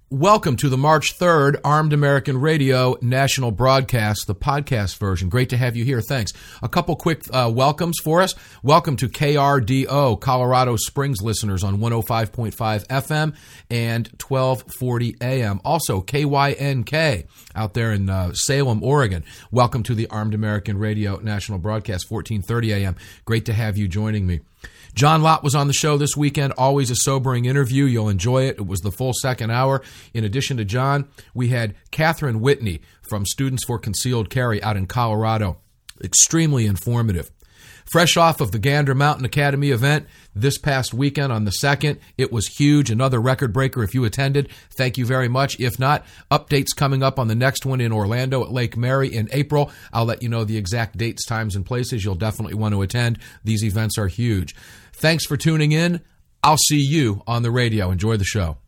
Welcome to the March 3rd Armed American Radio National Broadcast, the podcast version. Great to have you here. Thanks. A couple quick welcomes for us. Welcome to KRDO, Colorado Springs listeners on 105.5 FM and 1240 AM. Also, KYNK out there in Salem, Oregon. Welcome to the Armed American Radio National Broadcast, 1430 AM. Great to have you joining me. John Lott was on the show this weekend. Always a sobering interview. You'll enjoy it. It was the full second hour. In addition to John, we had Catherine Whitney from Students for Concealed Carry out in Colorado. Extremely informative. Fresh off of the Gander Mountain Academy event this past weekend on the 2nd. It was huge. Another record breaker if you attended. Thank you very much. If not, updates coming up on the next one in Orlando at Lake Mary in April. I'll let you know the exact dates, times, and places. You'll definitely want to attend. These events are huge. Thanks for tuning in. I'll see you on the radio. Enjoy the show.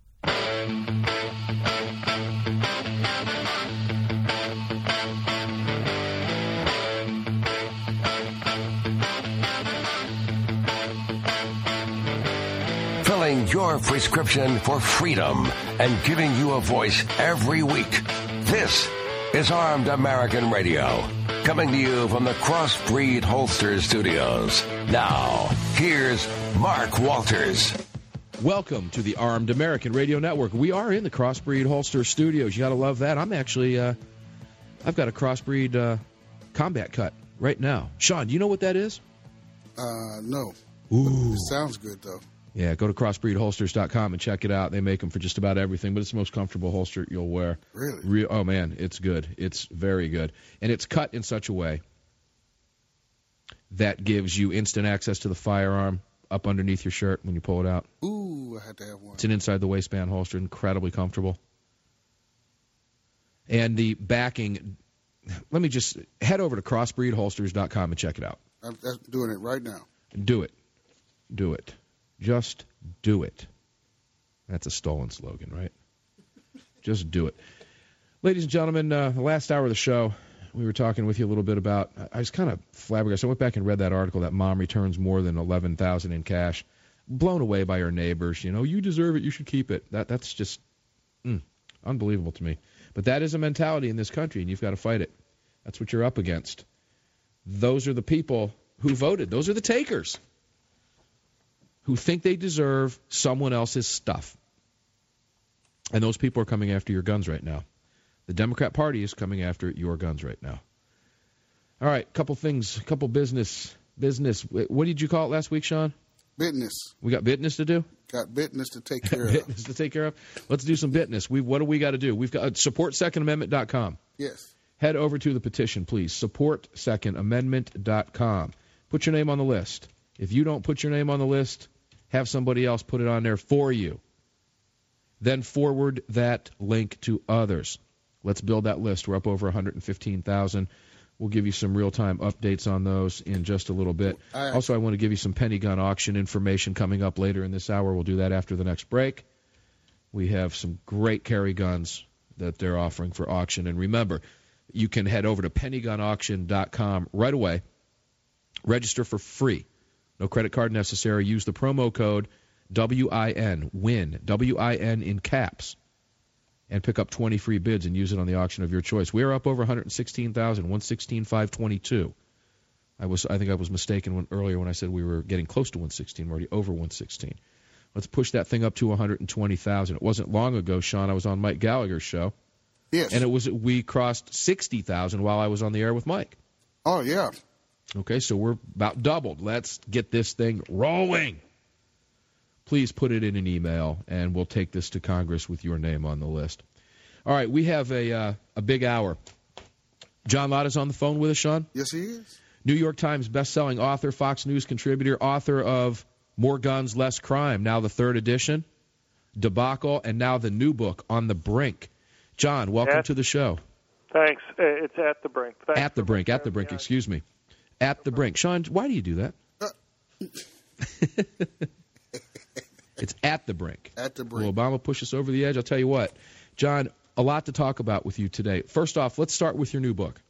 Filling your prescription for freedom and giving you a voice every week. This is Armed American Radio, coming to you from the Crossbreed Holster Studios. Now, here's Mark Walters. Welcome to the Armed American Radio Network. We are in the Crossbreed Holster Studios. You got to love that. I'm actually, I've got a Crossbreed combat cut right now. Sean, do you know what that is? No. Ooh. It sounds good, though. Yeah, go to crossbreedholsters.com and check it out. They make them for just about everything, but it's the most comfortable holster you'll wear. Really? Oh, man, it's good. It's very good. And it's cut in such a way that gives you instant access to the firearm up underneath your shirt when you pull it out. Ooh, I had to have one. It's an inside-the-waistband holster, incredibly comfortable. And the backing, let me just head over to crossbreedholsters.com and check it out. I'm doing it right now. Do it. Do it. Just do it. That's a stolen slogan, right? Just do it. Ladies and gentlemen, the last hour of the show, we were talking with you a little bit about, I was kind of flabbergasted. I went back and read that article that mom returns more than $11,000 in cash. Blown away by her neighbors. You know, you deserve it, you should keep it. That's just unbelievable to me. But that is a mentality in this country, and you've got to fight it. That's what you're up against. Those are the people who voted. Those are the takers who think they deserve someone else's stuff. And those people are coming after your guns right now. The Democrat Party is coming after your guns right now. All right, couple things, couple business. What did you call it last week, Sean? Business. We got business to do? Got business to take care of. Business to take care of? Let's do some business. What do we got to do? We've got supportsecondamendment.com. Yes. Head over to the petition, please. Supportsecondamendment.com. Put your name on the list. If you don't put your name on the list, have somebody else put it on there for you. Then forward that link to others. Let's build that list. We're up over 115,000. We'll give you some real-time updates on those in just a little bit. Also, I want to give you some penny gun auction information coming up later in this hour. We'll do that after the next break. We have some great carry guns that they're offering for auction. And remember, you can head over to pennygunauction.com right away. Register for free. No credit card necessary. Use the promo code WIN, WIN, W-I-N in caps, and pick up 20 free bids and use it on the auction of your choice. We're up over 116,000, 116,522. I think I was mistaken earlier when I said we were getting close to 116. We're already over 116. Let's push that thing up to 120,000. It wasn't long ago, Sean, I was on Mike Gallagher's show. Yes. And we crossed 60,000 while I was on the air with Mike. Oh, yeah. Okay, so we're about doubled. Let's get this thing rolling. Please put it in an email, and we'll take this to Congress with your name on the list. All right, we have a big hour. John Lott is on the phone with us, Sean. Yes, he is. New York Times bestselling author, Fox News contributor, author of More Guns, Less Crime, now the third edition, Debacle, and now the new book, On the Brink. John, welcome to the show. Thanks. It's At the Brink. Thanks at the brink, excuse me. At the brink. Sean, why do you do that? It's at the brink. At the brink. Will Obama push us over the edge? I'll tell you what. John, a lot to talk about with you today. First off, let's start with your new book.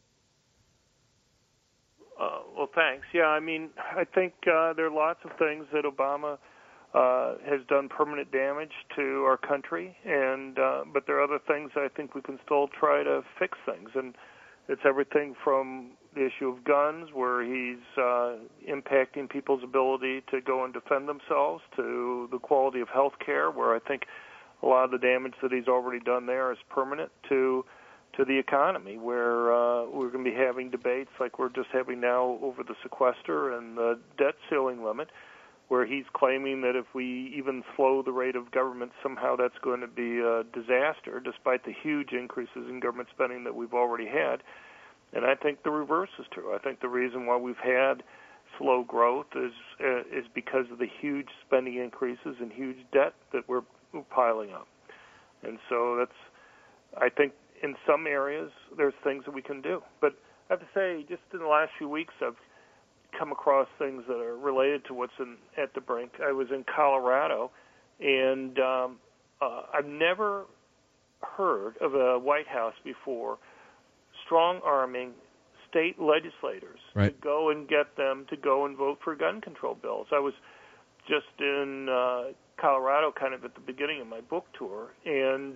Well, thanks. Yeah, I mean, I think there are lots of things that Obama has done permanent damage to our country, and but there are other things I think we can still try to fix things, and it's everything from the issue of guns, where he's impacting people's ability to go and defend themselves, to the quality of health care, where I think a lot of the damage that he's already done there is permanent, to the economy, where we're going to be having debates like we're just having now over the sequester and the debt ceiling limit, where he's claiming that if we even slow the rate of government, somehow that's going to be a disaster, despite the huge increases in government spending that we've already had. And I think the reverse is true. I think the reason why we've had slow growth is because of the huge spending increases and huge debt that we're piling up. And so I think in some areas there's things that we can do. But I have to say, just in the last few weeks, I've come across things that are related to what's at the brink. I was in Colorado, and I've never heard of a White House before strong-arming state legislators to go and get them to go and vote for gun control bills. I was just in Colorado kind of at the beginning of my book tour, and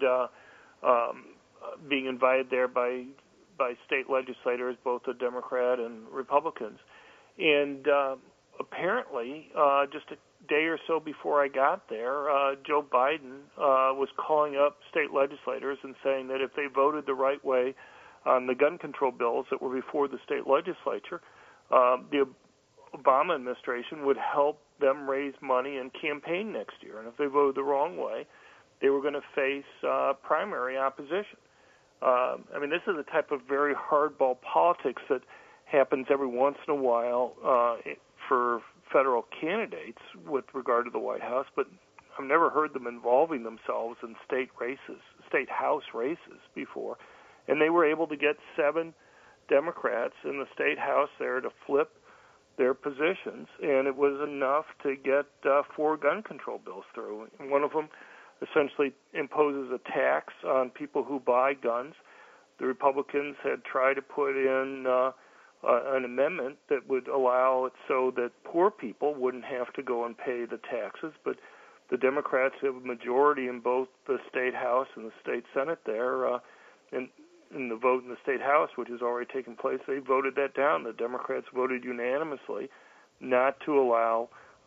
being invited there by state legislators, both the Democrat and Republicans. And apparently, just a day or so before I got there, Joe Biden was calling up state legislators and saying that if they voted the right way on the gun control bills that were before the state legislature, the Obama administration would help them raise money and campaign next year. And if they voted the wrong way, they were going to face primary opposition. I mean, this is a type of very hardball politics that happens every once in a while for federal candidates with regard to the White House, but I've never heard them involving themselves in state House races before. And they were able to get 7 Democrats in the state House there to flip their positions, and it was enough to get 4 gun control bills through. And one of them essentially imposes a tax on people who buy guns. The Republicans had tried to put in an amendment that would allow it so that poor people wouldn't have to go and pay the taxes, but the Democrats have a majority in both the state House and the state Senate there, and in the vote in the state House, which has already taken place, they voted that down. The Democrats voted unanimously not to allow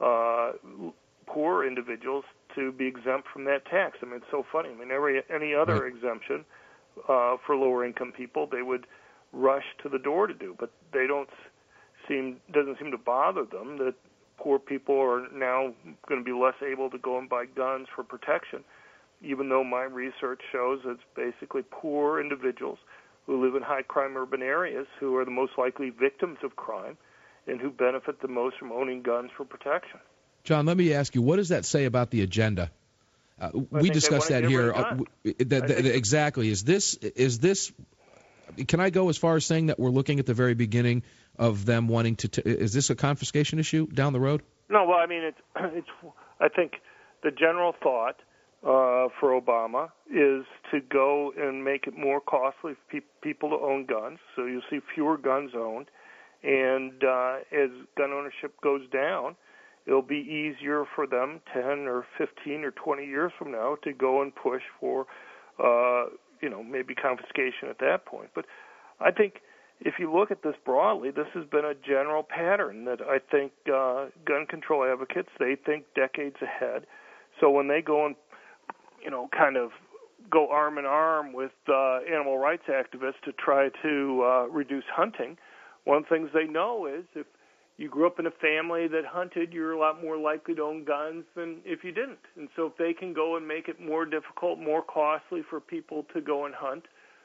poor individuals to be exempt from that tax. I mean, it's so funny. I mean, any other exemption for lower-income people, they would rush to the door to do, but they doesn't seem to bother them that poor people are now going to be less able to go and buy guns for protection, even though my research shows it's basically poor individuals who live in high-crime urban areas who are the most likely victims of crime and who benefit the most from owning guns for protection. John, let me ask you, what does that say about the agenda? We discussed that here. Exactly. Is this? Can I go as far as saying that we're looking at the very beginning of them wanting to? Is this a confiscation issue down the road? No. Well, I mean, it's. I think the general thought for Obama is to go and make it more costly for people to own guns. So you'll see fewer guns owned, and as gun ownership goes down, it'll be easier for them 10 or 15 or 20 years from now to go and push for, maybe confiscation at that point. But I think if you look at this broadly, this has been a general pattern that I think gun control advocates, they think decades ahead. So when they go and, kind of go arm in arm with animal rights activists to try to reduce hunting, one of the things they know is if you grew up in a family that hunted, you're a lot more likely to own guns than if you didn't. And so if they can go and make it more difficult, more costly for people to go and hunt,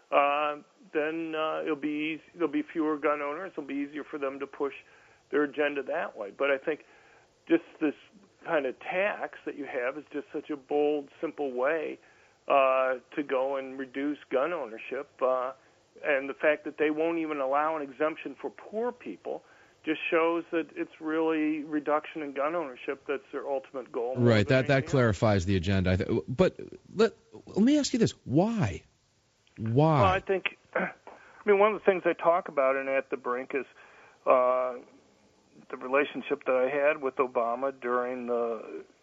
then there'll be fewer gun owners. It'll be easier for them to push their agenda that way. But I think just this kind of tax that you have is just such a bold, simple way to go and reduce gun ownership. And the fact that they won't even allow an exemption for poor people just shows that it's really reduction in gun ownership that's their ultimate goal. Right, that clarifies the agenda. But let me ask you this: why? Well, I think, one of the things I talk about in At the Brink is the relationship that I had with Obama during the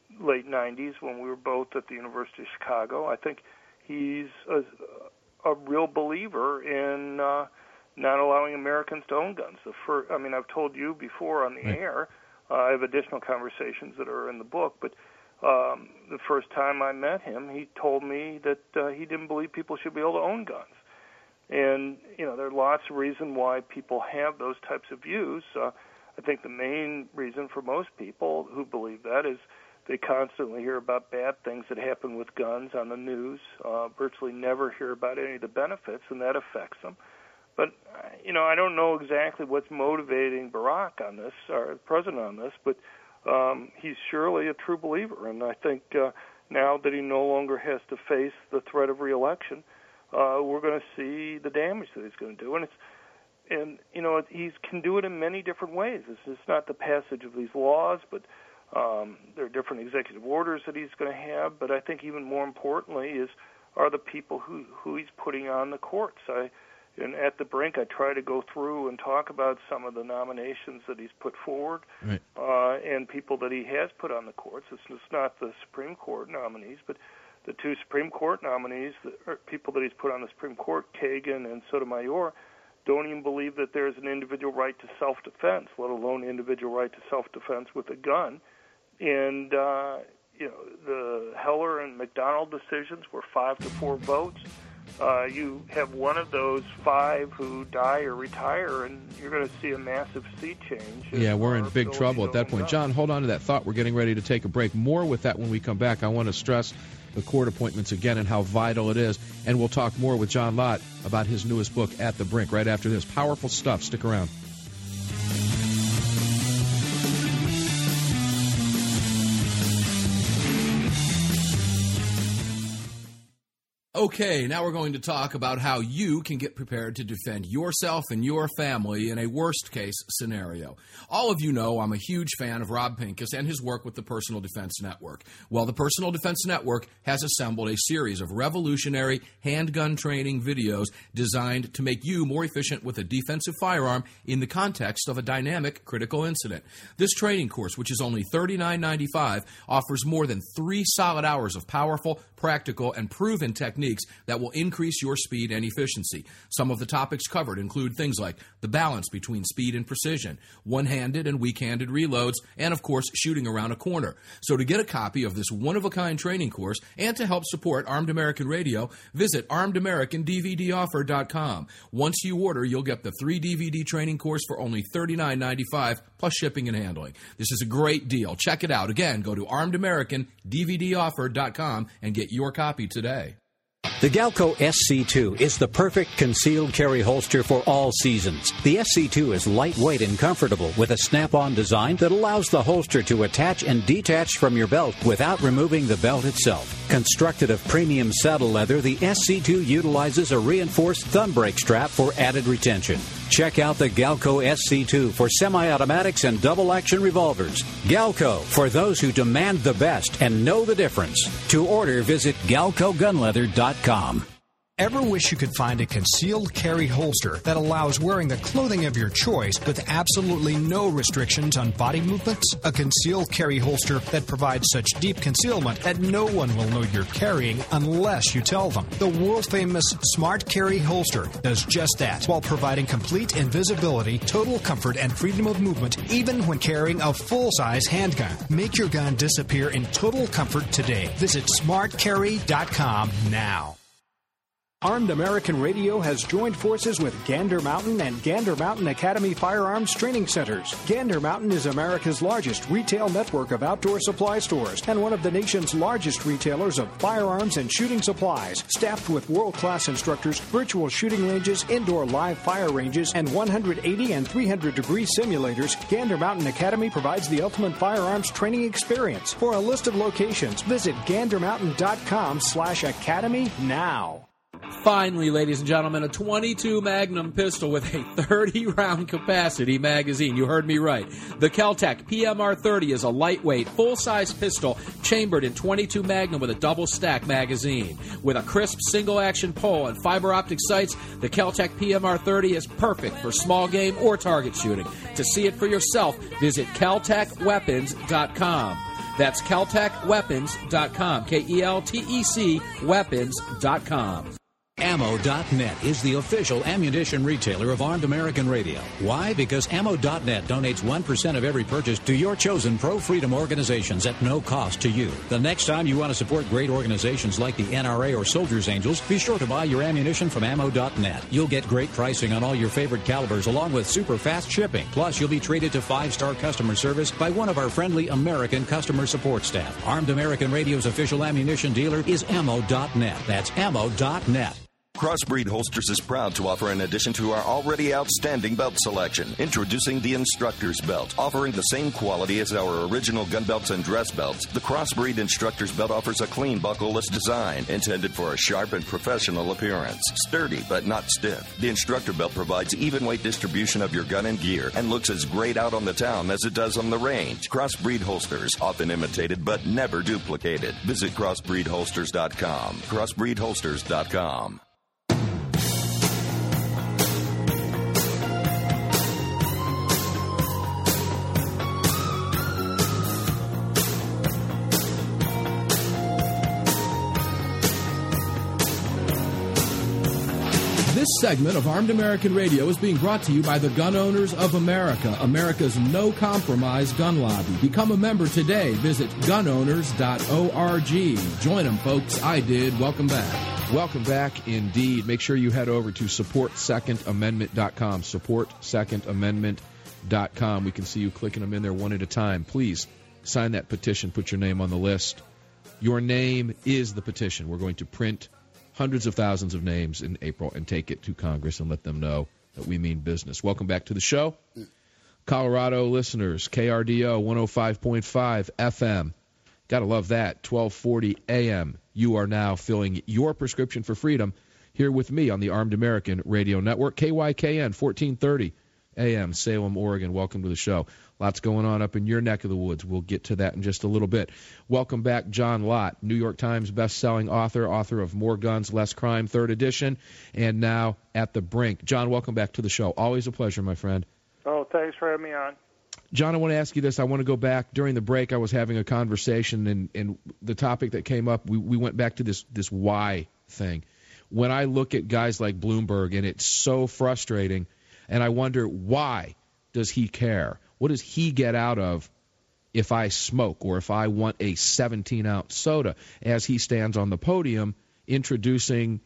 late 90s when we were both at the University of Chicago. I think he's a real believer in not allowing Americans to own guns. I've told you before on the air, I have additional conversations that are in the book, but the first time I met him, he told me that he didn't believe people should be able to own guns. And, there are lots of reasons why people have those types of views. I think the main reason for most people who believe that is they constantly hear about bad things that happen with guns on the news, virtually never hear about any of the benefits, and that affects them. But, I don't know exactly what's motivating Barack on this, or the president on this, but he's surely a true believer. And I think now that he no longer has to face the threat of re-election, we're going to see the damage that he's going to do. And he can do it in many different ways. It's not the passage of these laws, but there are different executive orders that he's going to have. But I think even more importantly are the people who he's putting on the courts. And at the brink, I try to go through and talk about some of the nominations that he's put forward, right, and people that he has put on the courts. It's not the Supreme Court nominees, but the two Supreme Court nominees, people that he's put on the Supreme Court, Kagan and Sotomayor, don't even believe that there's an individual right to self-defense, let alone individual right to self-defense with a gun. And, the Heller and McDonald decisions were 5-4 votes. You have one of those 5 who die or retire, and you're going to see a massive sea change. Yeah, we're in big trouble at that point. John, hold on to that thought. We're getting ready to take a break. More with that when we come back. I want to stress the court appointments again and how vital it is. And we'll talk more with John Lott about his newest book, At the Brink, right after this. Powerful stuff. Stick around. Okay, now we're going to talk about how you can get prepared to defend yourself and your family in a worst-case scenario. All of you know I'm a huge fan of Rob Pincus and his work with the Personal Defense Network. Well, the Personal Defense Network has assembled a series of revolutionary handgun training videos designed to make you more efficient with a defensive firearm in the context of a dynamic critical incident. This training course, which is only $39.95, offers more than 3 solid hours of powerful, practical, and proven techniques that will increase your speed and efficiency. Some of the topics covered include things like the balance between speed and precision, one-handed and weak-handed reloads, and, of course, shooting around a corner. So to get a copy of this one-of-a-kind training course and to help support Armed American Radio, visit ArmedAmericanDVDoffer.com. Once you order, you'll get the 3-DVD training course for only $39.95 plus shipping and handling. This is a great deal. Check it out. Again, go to ArmedAmericanDVDoffer.com and get your copy today. The Galco SC2 is the perfect concealed carry holster for all seasons. The SC2 is lightweight and comfortable with a snap-on design that allows the holster to attach and detach from your belt without removing the belt itself. Constructed of premium saddle leather, the SC2 utilizes a reinforced thumb brake strap for added retention. Check out the Galco SC2 for semi-automatics and double-action revolvers. Galco, for those who demand the best and know the difference. To order, visit GalcoGunleather.com. Ever wish you could find a concealed carry holster that allows wearing the clothing of your choice with absolutely no restrictions on body movements? A concealed carry holster that provides such deep concealment that no one will know you're carrying unless you tell them. The world-famous Smart Carry holster does just that while providing complete invisibility, total comfort, and freedom of movement even when carrying a full-size handgun. Make your gun disappear in total comfort today. Visit smartcarry.com now. Armed American Radio has joined forces with Gander Mountain and Gander Mountain Academy Firearms Training Centers. Gander Mountain is America's largest retail network of outdoor supply stores and one of the nation's largest retailers of firearms and shooting supplies. Staffed with world-class instructors, virtual shooting ranges, indoor live fire ranges, and 180 and 300-degree simulators, Gander Mountain Academy provides the ultimate firearms training experience. For a list of locations, visit gandermountain.com/academy now. Finally, ladies and gentlemen, a .22 Magnum pistol with a 30-round capacity magazine. You heard me right. The Kel-Tec PMR-30 is a lightweight, full-size pistol chambered in .22 Magnum with a double-stack magazine. With a crisp single-action pole and fiber-optic sights, the Kel-Tec PMR-30 is perfect for small game or target shooting. To see it for yourself, visit KelTecWeapons.com. That's KeltecWeapons.com. KELTEC Weapons.com. Ammo.net is the official ammunition retailer of Armed American Radio. Why? Because Ammo.net donates 1% of every purchase to your chosen pro-freedom organizations at no cost to you. The next time you want to support great organizations like the NRA or Soldiers Angels, be sure to buy your ammunition from Ammo.net. You'll get great pricing on all your favorite calibers along with super fast shipping. Plus, you'll be treated to 5-star customer service by one of our friendly American customer support staff. Armed American Radio's official ammunition dealer is Ammo.net. That's Ammo.net. Crossbreed Holsters is proud to offer, in addition to our already outstanding belt selection, introducing the Instructor's Belt. Offering the same quality as our original gun belts and dress belts, the Crossbreed Instructor's Belt offers a clean, buckleless design intended for a sharp and professional appearance. Sturdy, but not stiff. The Instructor Belt provides even weight distribution of your gun and gear and looks as great out on the town as it does on the range. Crossbreed Holsters, often imitated but never duplicated. Visit crossbreedholsters.com. Crossbreedholsters.com. This segment of Armed American Radio is being brought to you by the Gun Owners of America, America's no-compromise gun lobby. Become a member today. Visit gunowners.org. Join them, folks. I did. Welcome back. Welcome back, indeed. Make sure you head over to supportsecondamendment.com, supportsecondamendment.com. We can see you clicking them in there one at a time. Please sign that petition. Put your name on the list. Your name is the petition. We're going to print hundreds of thousands of names in April and take it to Congress and let them know that we mean business. Welcome back to the show. Colorado listeners, KRDO 105.5 FM. Got to love that. 1240 AM. You are now filling your prescription for freedom here with me on the Armed American Radio Network. KYKN 1430 AM, Salem, Oregon. Welcome to the show. Lots going on up in your neck of the woods. We'll get to that in just a little bit. Welcome back, John Lott, New York Times best-selling author of More Guns, Less Crime, 3rd edition, and now At the Brink. John, welcome back to the show. Always a pleasure, my friend. Oh, thanks for having me on. John, I want to ask you this. I want to go back. During the break, I was having a conversation, and the topic that came up, we went back to this why thing. When I look at guys like Bloomberg, and it's so frustrating, and I wonder, why does he care? What does he get out of if I smoke or if I want a 17-ounce soda, as he stands on the podium introducing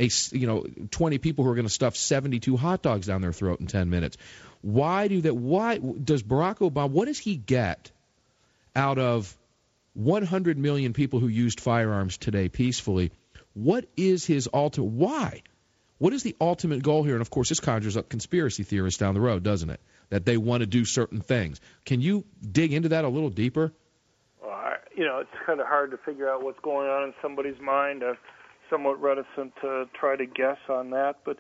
20 people who are going to stuff 72 hot dogs down their throat in 10 minutes? Why do that? Why does Barack Obama, what does he get out of 100 million people who used firearms today peacefully? What is his ultimate? Why? What is the ultimate goal here? And, of course, this conjures up conspiracy theorists down the road, doesn't it? That they want to do certain things. Can you dig into that a little deeper? Well, it's kind of hard to figure out what's going on in somebody's mind. I'm somewhat reticent to try to guess on that. But,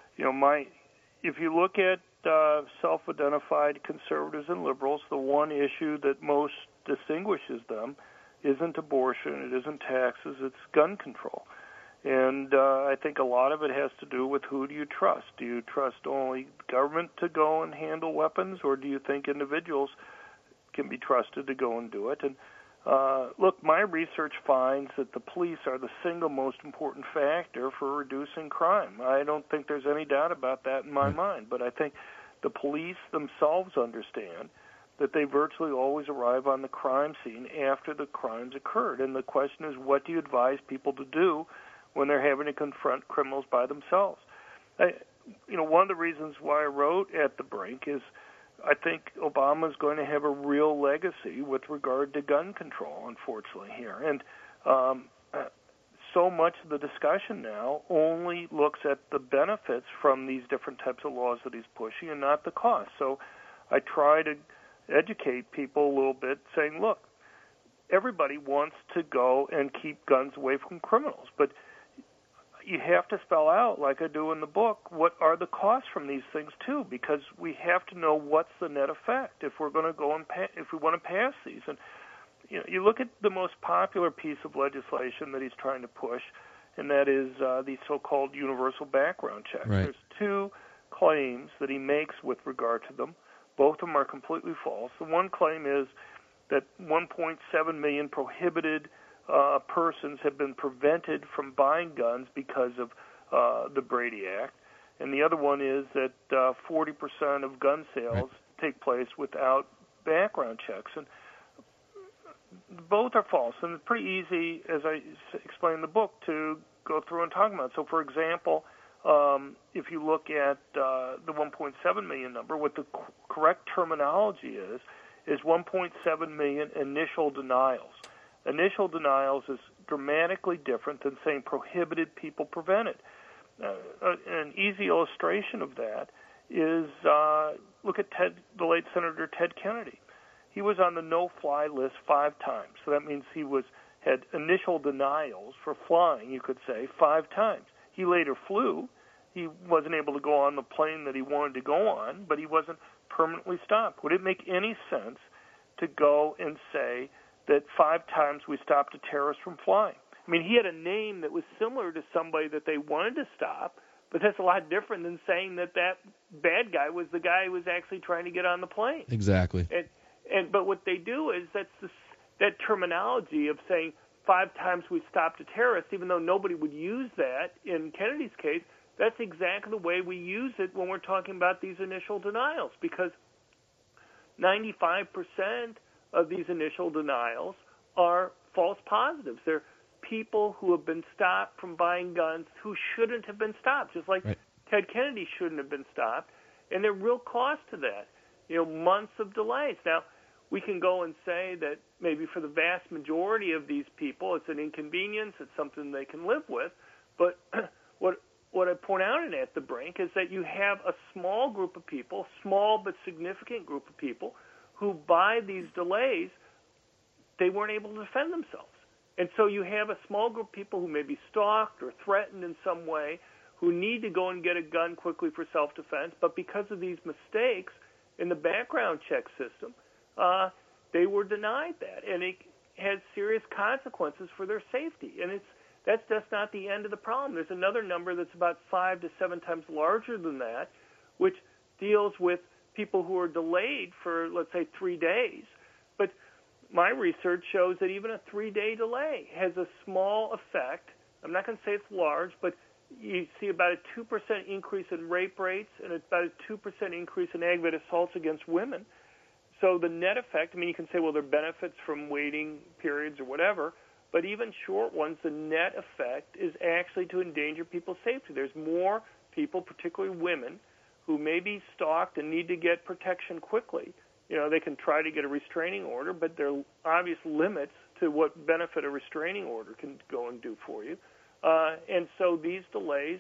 if you look at self-identified conservatives and liberals, the one issue that most distinguishes them isn't abortion, it isn't taxes, it's gun control. And I think a lot of it has to do with who do you trust. Do you trust only government to go and handle weapons, or do you think individuals can be trusted to go and do it? And look, my research finds that the police are the single most important factor for reducing crime. I don't think there's any doubt about that in my mind, but I think the police themselves understand that they virtually always arrive on the crime scene after the crime's occurred. And the question is, what do you advise people to do when they're having to confront criminals by themselves? One of the reasons why I wrote At the Brink is I think Obama's going to have a real legacy with regard to gun control, unfortunately, here. And so much of the discussion now only looks at the benefits from these different types of laws that he's pushing and not the cost. So I try to educate people a little bit, saying, look, everybody wants to go and keep guns away from criminals, but you have to spell out, like I do in the book, what are the costs from these things too, because we have to know what's the net effect if we're going to go and if we want to pass these. And you look at the most popular piece of legislation that he's trying to push, and that is the so-called universal background checks. Right. There's two claims that he makes with regard to them. Both of them are completely false. The one claim is that 1.7 million prohibited persons have been prevented from buying guns because of the Brady Act. And the other one is that 40% of gun sales take place without background checks. And both are false. And it's pretty easy, as I explain in the book, to go through and talk about. So, for example, if you look at the 1.7 million number, what the correct terminology is 1.7 million initial denials. Initial denials is dramatically different than saying prohibited people prevented. An easy illustration of that is look at the late Senator Ted Kennedy. He was on the no-fly list 5 times. So that means he had initial denials for flying, you could say, 5 times. He later flew. He wasn't able to go on the plane that he wanted to go on, but he wasn't permanently stopped. Would it make any sense to go and say that 5 times we stopped a terrorist from flying? I mean, he had a name that was similar to somebody that they wanted to stop, but that's a lot different than saying that bad guy was the guy who was actually trying to get on the plane. Exactly. But what they do is that terminology of saying 5 times we stopped a terrorist, even though nobody would use that in Kennedy's case, that's exactly the way we use it when we're talking about these initial denials, because 95% of these initial denials are false positives. They're people who have been stopped from buying guns who shouldn't have been stopped, just like Ted Kennedy shouldn't have been stopped, and there are real costs to that, months of delays. Now, we can go and say that maybe for the vast majority of these people it's an inconvenience, it's something they can live with, but what I point out in At the Brink is that you have a small group of people, small but significant group of people, who by these delays, they weren't able to defend themselves. And so you have a small group of people who may be stalked or threatened in some way, who need to go and get a gun quickly for self-defense, but because of these mistakes in the background check system, they were denied that, and it has serious consequences for their safety. And that's just not the end of the problem. There's another number that's about 5 to 7 times larger than that, which deals with people who are delayed for, let's say, 3 days. But my research shows that even a 3-day delay has a small effect. I'm not going to say it's large, but you see about a 2% increase in rape rates and about a 2% increase in aggravated assaults against women. So the net effect, you can say, well, there are benefits from waiting periods or whatever, but even short ones, the net effect is actually to endanger people's safety. There's more people, particularly women, who may be stalked and need to get protection quickly. They can try to get a restraining order, but there are obvious limits to what benefit a restraining order can go and do for you. And so these delays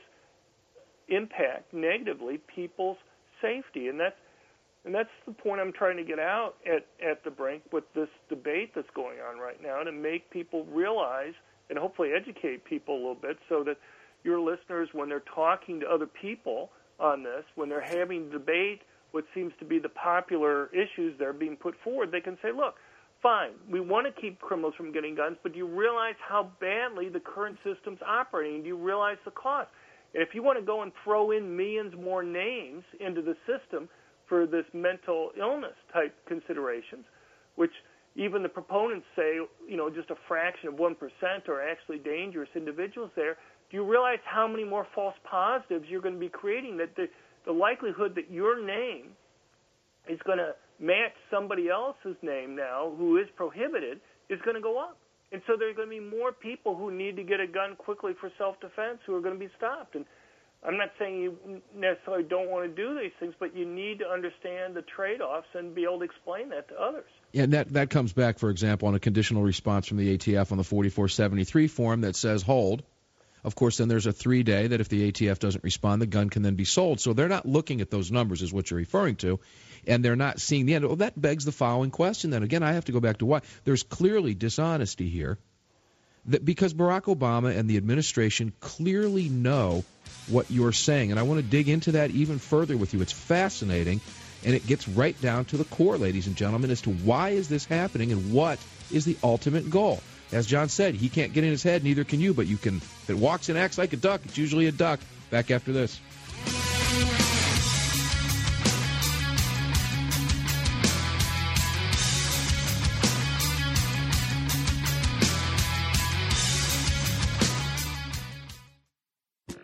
impact negatively people's safety, and that's the point I'm trying to get out at the Brink with this debate that's going on right now, to make people realize and hopefully educate people a little bit so that your listeners, when they're talking to other people on this, when they're having debate what seems to be the popular issues that are being put forward, they can say, look, fine, we want to keep criminals from getting guns, but do you realize how badly the current system's operating? Do you realize the cost? And if you want to go and throw in millions more names into the system for this mental illness type considerations, which even the proponents say, just a fraction of 1% are actually dangerous individuals there, do you realize how many more false positives you're going to be creating, that the likelihood that your name is going to match somebody else's name now who is prohibited is going to go up. And so there are going to be more people who need to get a gun quickly for self-defense who are going to be stopped. And I'm not saying you necessarily don't want to do these things, but you need to understand the trade-offs and be able to explain that to others. Yeah, and that comes back, for example, on a conditional response from the ATF on the 4473 form that says hold. Of course, then there's a 3-day that if the ATF doesn't respond, the gun can then be sold. So they're not looking at those numbers is what you're referring to, and they're not seeing the end. Well, that begs the following question then. Again, I have to go back to why. There's clearly dishonesty here, that because Barack Obama and the administration clearly know what you're saying. And I want to dig into that even further with you. It's fascinating, and it gets right down to the core, ladies and gentlemen, as to why is this happening and what is the ultimate goal. As John said, he can't get in his head, neither can you, but you can. If it walks and acts like a duck, it's usually a duck. Back after this.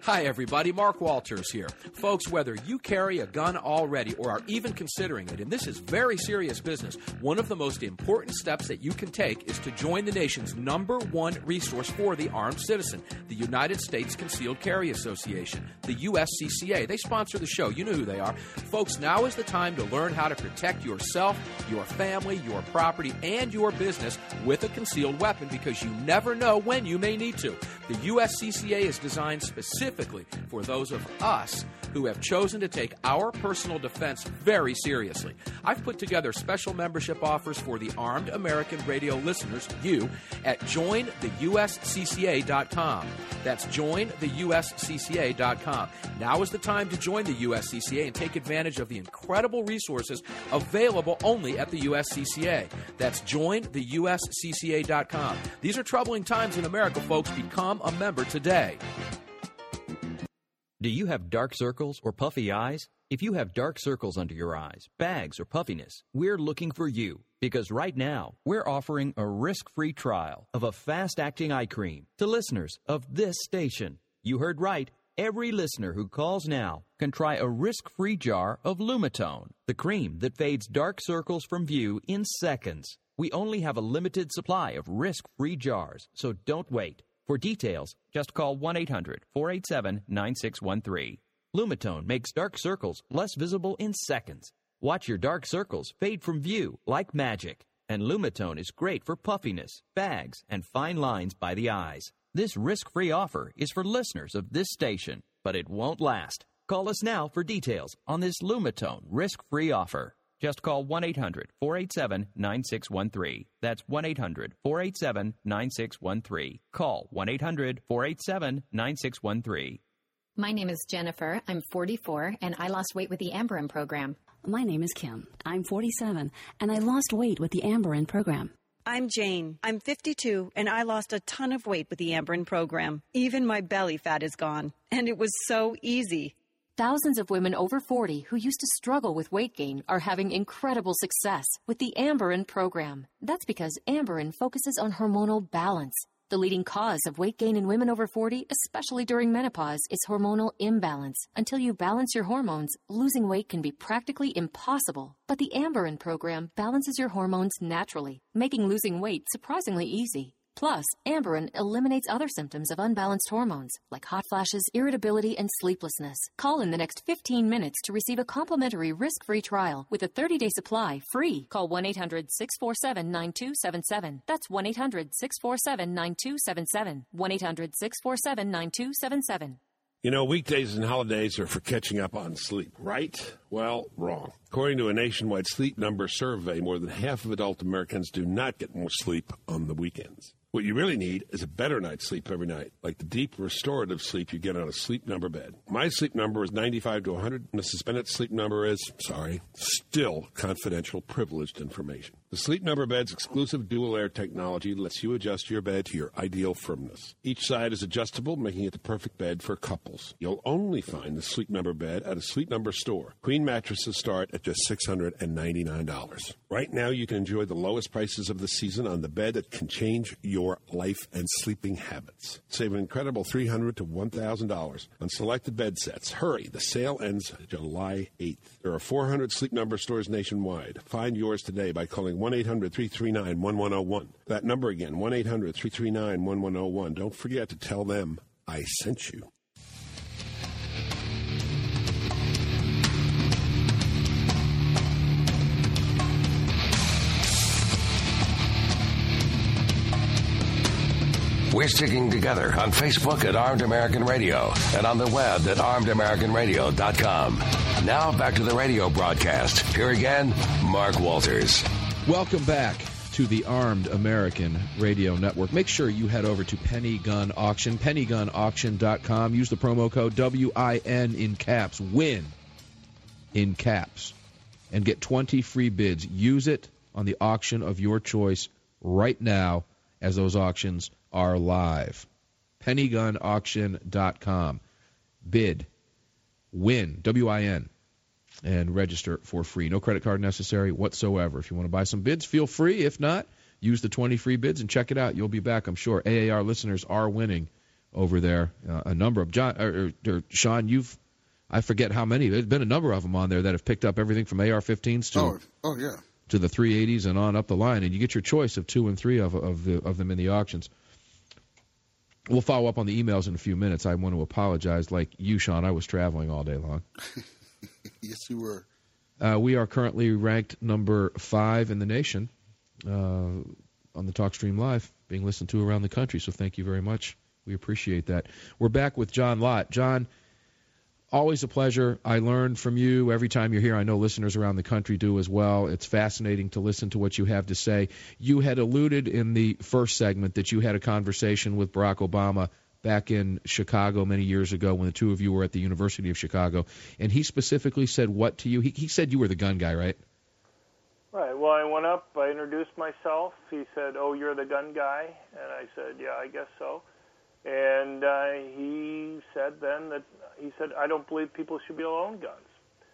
Hi, everybody. Mark Walters here. Folks, whether you carry a gun already or are even considering it, and this is very serious business, one of the most important steps that you can take is to join the nation's #1 resource for the armed citizen, the United States Concealed Carry Association, the USCCA. They sponsor the show. You know who they are. Folks, now is the time to learn how to protect yourself, your family, your property, and your business with a concealed weapon, because you never know when you may need to. The USCCA is designed specifically for those of us who have chosen to take our personal defense very seriously. I've put together special membership offers for the Armed American Radio listeners, you, at jointheuscca.com. That's jointheuscca.com. Now is the time to join the USCCA and take advantage of the incredible resources available only at the USCCA. That's jointheuscca.com. These are troubling times in America, folks. Become a member today. Do you have dark circles or puffy eyes? If you have dark circles under your eyes, bags, or puffiness, we're looking for you. Because right now, we're offering a risk-free trial of a fast-acting eye cream to listeners of this station. You heard right. Every listener who calls now can try a risk-free jar of Lumitone, the cream that fades dark circles from view in seconds. We only have a limited supply of risk-free jars, so don't wait. For details, just call 1-800-487-9613. Lumitone makes dark circles less visible in seconds. Watch your dark circles fade from view like magic. And Lumitone is great for puffiness, bags, and fine lines by the eyes. This risk-free offer is for listeners of this station, but it won't last. Call us now for details on this Lumitone risk-free offer. Just call 1-800-487-9613. That's 1-800-487-9613. Call 1-800-487-9613. My name is Jennifer. I'm 44, and I lost weight with the Amberin program. My name is Kim. I'm 47, and I lost weight with the Amberin program. I'm Jane. I'm 52, and I lost a ton of weight with the Amberin program. Even my belly fat is gone, and it was so easy. Thousands of women over 40 who used to struggle with weight gain are having incredible success with the Amberin program. That's because Amberin focuses on hormonal balance. The leading cause of weight gain in women over 40, especially during menopause, is hormonal imbalance. Until you balance your hormones, losing weight can be practically impossible. But the Amberin program balances your hormones naturally, making losing weight surprisingly easy. Plus, Amberin eliminates other symptoms of unbalanced hormones, like hot flashes, irritability, and sleeplessness. Call in the next 15 minutes to receive a complimentary risk-free trial with a 30-day supply free. Call 1-800-647-9277. That's 1-800-647-9277. 1-800-647-9277. You know, weekdays and holidays are for catching up on sleep, right? Well, wrong. According to a nationwide Sleep Number survey, more than half of adult Americans do not get more sleep on the weekends. What you really need is a better night's sleep every night, like the deep restorative sleep you get on a Sleep Number bed. My Sleep Number is 95 to 100. Mrs. Bennett's Sleep Number is, still confidential, privileged information. The Sleep Number bed's exclusive dual-air technology lets you adjust your bed to your ideal firmness. Each side is adjustable, making it the perfect bed for couples. You'll only find the Sleep Number bed at a Sleep Number store. Queen mattresses start at just $699. Right now, you can enjoy the lowest prices of the season on the bed that can change your life and sleeping habits. Save an incredible $300 to $1,000 on selected bed sets. Hurry, the sale ends July 8th. There are 400 Sleep Number stores nationwide. Find yours today by calling 1-800-339-1101. That number again, 1-800-339-1101. Don't forget to tell them I sent you. We're sticking together on Facebook at Armed American Radio and on the web at armedamericanradio.com. Now back to the radio broadcast. Here again, Mark Walters. Welcome back to the Armed American Radio Network. Make sure you head over to Penny Gun Auction, pennygunauction.com. Use the promo code WIN in caps, WIN in caps, and get 20 free bids. Use it on the auction of your choice right now as those auctions are live. pennygunauction.com. Bid, win, WIN, and register for free. No credit card necessary whatsoever. If you want to buy some bids, feel free. If not, use the 20 free bids and check it out. You'll be back, I'm sure. AAR listeners are winning over there. A number of Sean, I forget how many. There's been a number of them on there that have picked up everything from AR-15s to the 380s and on up the line, and you get your choice of 2 and 3 of them in the auctions. We'll follow up on the emails in a few minutes. I want to apologize. Like you, Sean, I was traveling all day long. Yes, you were. We are currently ranked number 5 in the nation on the TalkStream Live, being listened to around the country, so thank you very much. We appreciate that. We're back with John Lott. John, always a pleasure. I learn from you every time you're here. I know listeners around the country do as well. It's fascinating to listen to what you have to say. You had alluded in the first segment that you had a conversation with Barack Obama back in Chicago many years ago when the two of you were at the University of Chicago, and he specifically said what to you? He said you were the gun guy, right? Right. Well, I went up, I introduced myself. He said, "Oh, you're the gun guy?" And I said, "Yeah, I guess so." And he said then that, "I don't believe people should be able to own guns."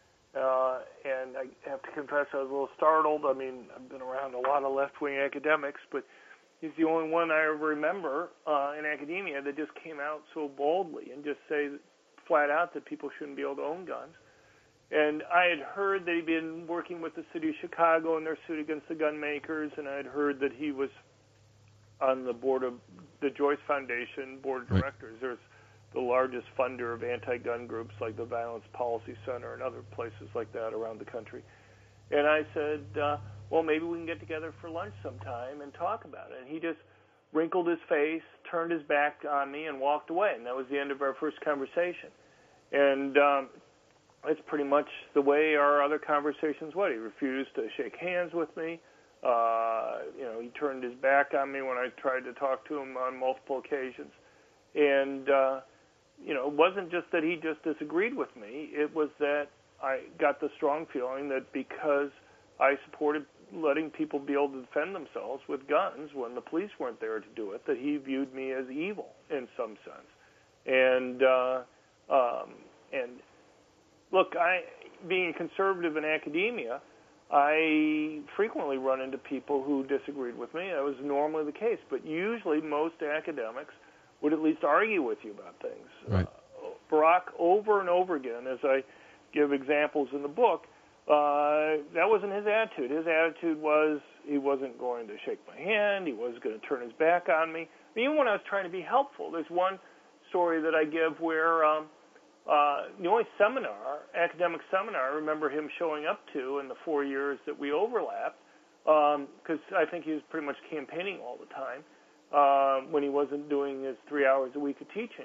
And I have to confess I was a little startled. I mean, I've been around a lot of left-wing academics, but he's the only one I ever remember in academia that just came out so boldly and just say flat out that people shouldn't be able to own guns. And I had heard that he'd been working with the city of Chicago in their suit against the gun makers, and I had heard that he was on the board of the Joyce Foundation board of directors. There's the largest funder of anti-gun groups like the Violence Policy Center and other places like that around the country. And I said, well, maybe we can get together for lunch sometime and talk about it. And he just wrinkled his face, turned his back on me, and walked away. And that was the end of our first conversation. And it's pretty much the way our other conversations went. He refused to shake hands with me. He turned his back on me when I tried to talk to him on multiple occasions. And, it wasn't just that he just disagreed with me. It was that I got the strong feeling that because I supported letting people be able to defend themselves with guns when the police weren't there to do it, that he viewed me as evil in some sense. And look, being a conservative in academia, I frequently run into people who disagreed with me. That was normally the case, but usually most academics would at least argue with you about things. Right. Barack, over and over again, as I give examples in the book, that wasn't his attitude. His attitude was he wasn't going to shake my hand. He wasn't going to turn his back on me. Even when I was trying to be helpful, there's one story that I give where the only academic seminar I remember him showing up to in the 4 years that we overlapped, because I think he was pretty much campaigning all the time when he wasn't doing his 3 hours a week of teaching.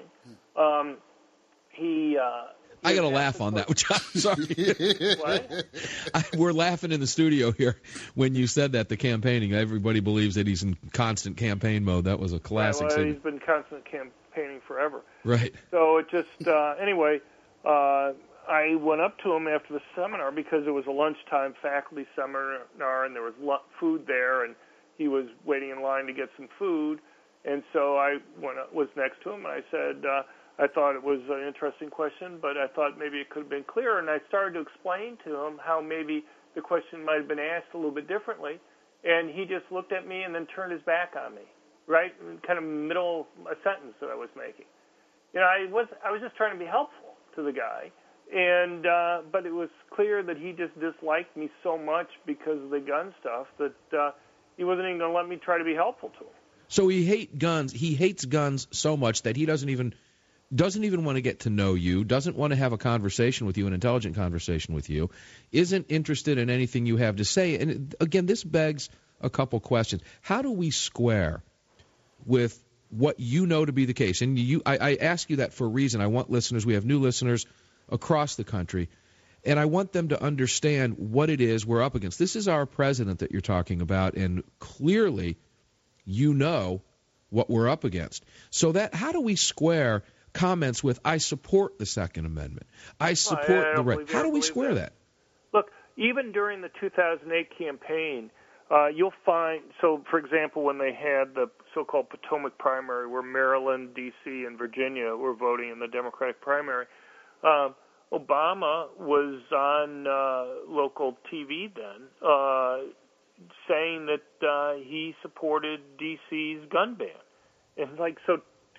I got to laugh on that. I'm sorry. What? We're laughing in the studio here when you said that, the campaigning. Everybody believes that he's in constant campaign mode. That was a classic. Well, he's been constant campaigning forever. Right. So it just, anyway, I went up to him after the seminar because it was a lunchtime faculty seminar and there was food there, and he was waiting in line to get some food. And so I was next to him, and I said, I thought it was an interesting question, but I thought maybe it could have been clearer. And I started to explain to him how maybe the question might have been asked a little bit differently. And he just looked at me and then turned his back on me, right, kind of middle of a sentence that I was making. I was just trying to be helpful to the guy, and but it was clear that he just disliked me so much because of the gun stuff that he wasn't even going to let me try to be helpful to him. So he hates guns so much that he doesn't even want to get to know you, doesn't want to have a conversation with you, an intelligent conversation with you, isn't interested in anything you have to say. And again, this begs a couple questions. How do we square with what you know to be the case? And I ask you that for a reason. I want listeners, we have new listeners across the country, and I want them to understand what it is we're up against. This is our president that you're talking about, and clearly you know what we're up against. So how do we square comments with, I support the Second Amendment, I support the right? How do we square that? Look, even during the 2008 campaign, you'll find, so for example, when they had the so-called Potomac primary where Maryland, D.C., and Virginia were voting in the Democratic primary, Obama was on local TV then saying that he supported D.C.'s gun ban. And so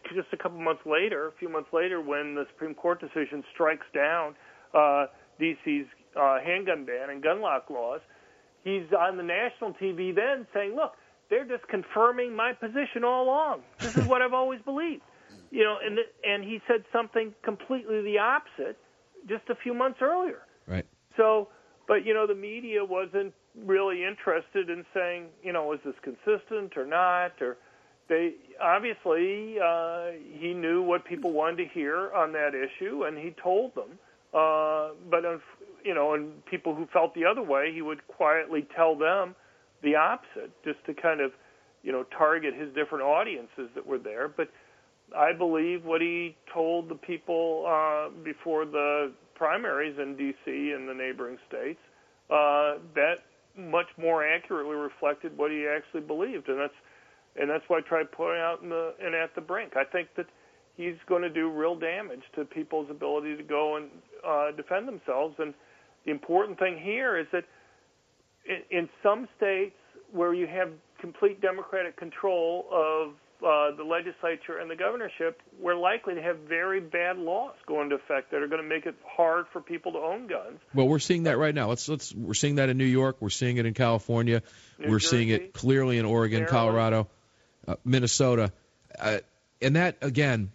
just a few months later, when the Supreme Court decision strikes down D.C.'s handgun ban and gun lock laws, he's on the national TV then saying, look, they're just confirming my position all along. This is what I've always believed. And he said something completely the opposite just a few months earlier. Right. So, but, the media wasn't really interested in saying, is this consistent or not? Or they obviously, he knew what people wanted to hear on that issue, and he told them. But, and people who felt the other way, he would quietly tell them the opposite, just to kind of, target his different audiences that were there. But I believe what he told the people before the primaries in D.C. and the neighboring states, that much more accurately reflected what he actually believed, and that's why I tried pointing out in At the Brink. I think that he's going to do real damage to people's ability to go and defend themselves. And the important thing here is that in some states where you have complete Democratic control of the legislature and the governorship, we're likely to have very bad laws go into effect that are going to make it hard for people to own guns. Well, we're seeing that right now. We're seeing that in New York. We're seeing it in California. We're seeing it clearly in Oregon, Maryland, Colorado, Minnesota, and that again.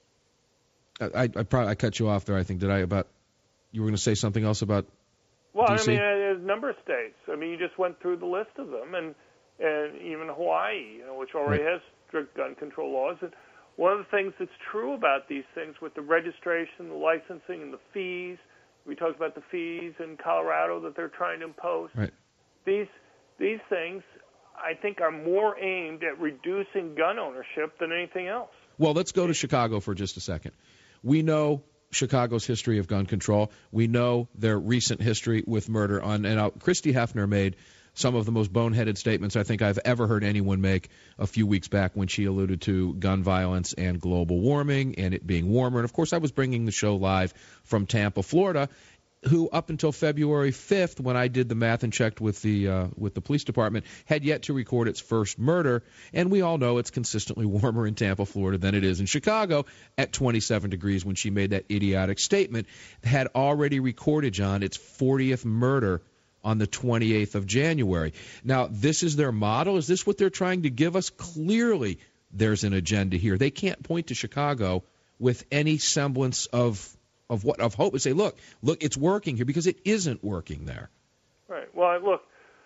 I cut you off there. I think about you were going to say something else about. Well, DC? There's a number of states. You just went through the list of them, and even Hawaii, which already has strict gun control laws. And one of the things that's true about these things with the registration, the licensing, and the fees, we talked about the fees in Colorado that they're trying to impose. Right. These things, I think, are more aimed at reducing gun ownership than anything else. Well, let's go to Chicago for just a second. We know Chicago's history of gun control. We know their recent history with murder. Christy Hefner made some of the most boneheaded statements I think I've ever heard anyone make a few weeks back when she alluded to gun violence and global warming and it being warmer. And, of course, I was bringing the show live from Tampa, Florida, who up until February 5th, when I did the math and checked with the police department, had yet to record its first murder. And we all know it's consistently warmer in Tampa, Florida than it is in Chicago at 27 degrees when she made that idiotic statement. Had already recorded, John, its 40th murder on the 28th of January. Now, this is their model? Is this what they're trying to give us? Clearly, there's an agenda here. They can't point to Chicago with any semblance of hope and say, look, it's working here, because it isn't working there. Right. Well, look,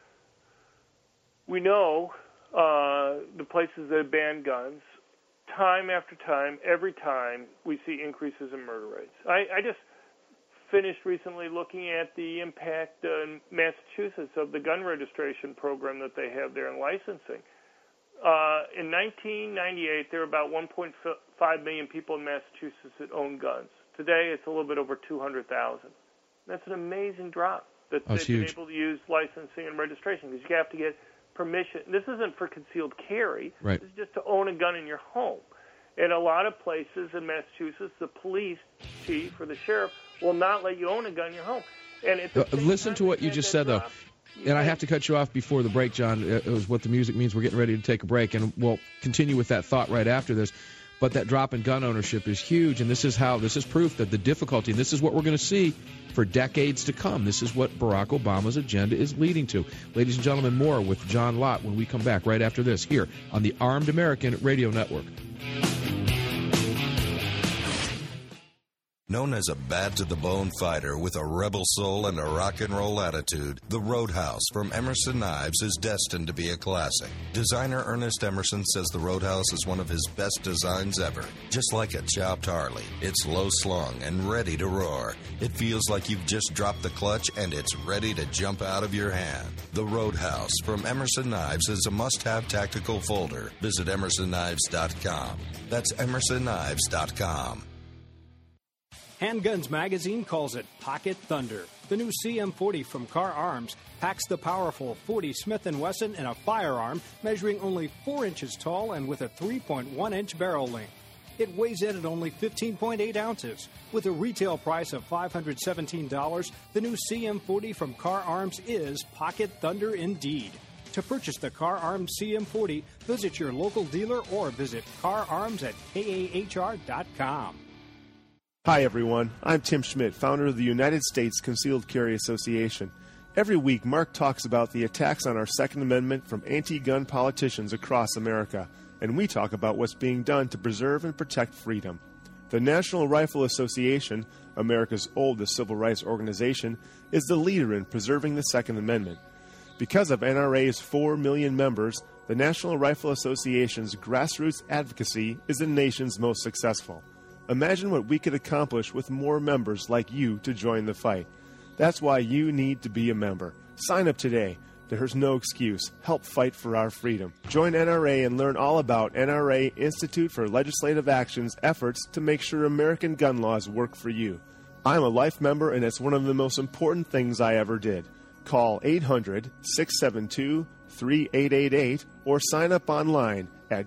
we know the places that have banned guns, time after time, every time we see increases in murder rates. I just finished recently looking at the impact in Massachusetts of the gun registration program that they have there in licensing. In 1998, there were about 1.5 million people in Massachusetts that owned guns. Today, it's a little bit over 200,000. That's an amazing drop that they've been able to use licensing and registration, because you have to get permission. This isn't for concealed carry. Right. This is just to own a gun in your home. In a lot of places in Massachusetts, the police chief or the sheriff will not let you own a gun in your home. And listen to what you just said, though. And I have to cut you off before the break, John. It was what the music means. We're getting ready to take a break, and we'll continue with that thought right after this. But that drop in gun ownership is huge, and this is proof that the difficulty, and this is what we're going to see for decades to come. This is what Barack Obama's agenda is leading to. Ladies and gentlemen, more with John Lott when we come back right after this here on the Armed American Radio Network. Known as a bad-to-the-bone fighter with a rebel soul and a rock and roll attitude, the Roadhouse from Emerson Knives is destined to be a classic. Designer Ernest Emerson says the Roadhouse is one of his best designs ever. Just like a chopped Harley, it's low-slung and ready to roar. It feels like you've just dropped the clutch and it's ready to jump out of your hand. The Roadhouse from Emerson Knives is a must-have tactical folder. Visit emersonKnives.com. That's emersonKnives.com. Handguns Magazine calls it Pocket Thunder. The new CM40 from Car Arms packs the powerful 40 Smith & Wesson in a firearm measuring only 4 inches tall and with a 3.1-inch barrel length. It weighs in at only 15.8 ounces. With a retail price of $517, the new CM40 from Car Arms is Pocket Thunder indeed. To purchase the Car Arms CM40, visit your local dealer or visit cararms@kahr.com. Hi, everyone. I'm Tim Schmidt, founder of the United States Concealed Carry Association. Every week, Mark talks about the attacks on our Second Amendment from anti-gun politicians across America, and we talk about what's being done to preserve and protect freedom. The National Rifle Association, America's oldest civil rights organization, is the leader in preserving the Second Amendment. Because of NRA's 4 million members, the National Rifle Association's grassroots advocacy is the nation's most successful. Imagine what we could accomplish with more members like you to join the fight. That's why you need to be a member. Sign up today. There's no excuse. Help fight for our freedom. Join NRA and learn all about NRA Institute for Legislative Action's efforts to make sure American gun laws work for you. I'm a life member, and it's one of the most important things I ever did. Call 800-672-3888 or sign up online at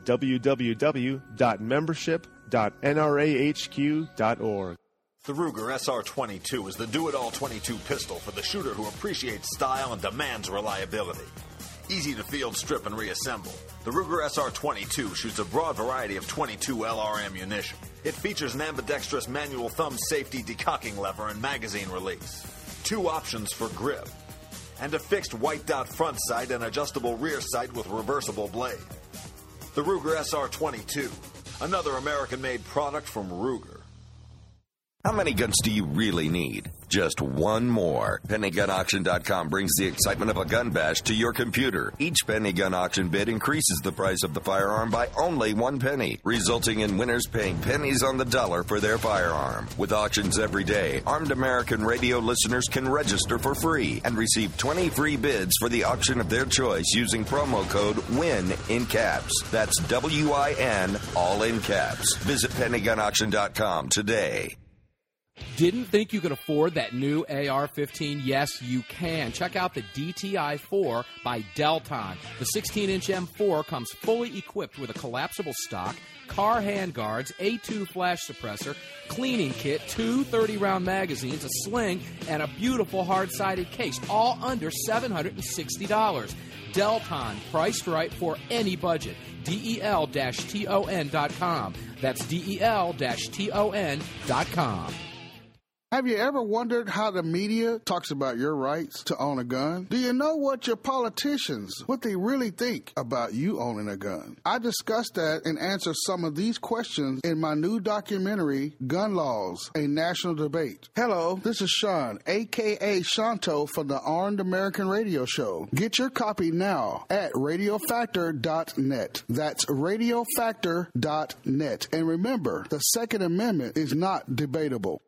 www.membership.nrahq.org. The Ruger SR-22 is the do-it-all .22 pistol for the shooter who appreciates style and demands reliability. Easy to field, strip, and reassemble, the Ruger SR-22 shoots a broad variety of .22 LR ammunition. It features an ambidextrous manual thumb safety decocking lever and magazine release, 2 options for grip, and a fixed white-dot front sight and adjustable rear sight with reversible blade. The Ruger SR-22, another American-made product from Ruger. How many guns do you really need? Just one more. PennyGunAuction.com brings the excitement of a gun bash to your computer. Each Penny Gun Auction bid increases the price of the firearm by only 1 penny, resulting in winners paying pennies on the dollar for their firearm. With auctions every day, Armed American Radio listeners can register for free and receive 20 free bids for the auction of their choice using promo code WIN in caps. That's WIN, all in caps. Visit PennyGunAuction.com today. Didn't think you could afford that new AR-15? Yes, you can. Check out the DTI-4 by Delton. The 16-inch M4 comes fully equipped with a collapsible stock, car handguards, A2 flash suppressor, cleaning kit, 2 30-round magazines, a sling, and a beautiful hard-sided case, all under $760. Delton, priced right for any budget. DEL-TON.com. That's DEL-TON.com. Have you ever wondered how the media talks about your rights to own a gun? Do you know what your politicians, what they really think about you owning a gun? I discussed that and answer some of these questions in my new documentary, Gun Laws, A National Debate. Hello, this is Sean, a.k.a. Shanto from the Armed American Radio Show. Get your copy now at radiofactor.net. That's radiofactor.net. And remember, the Second Amendment is not debatable.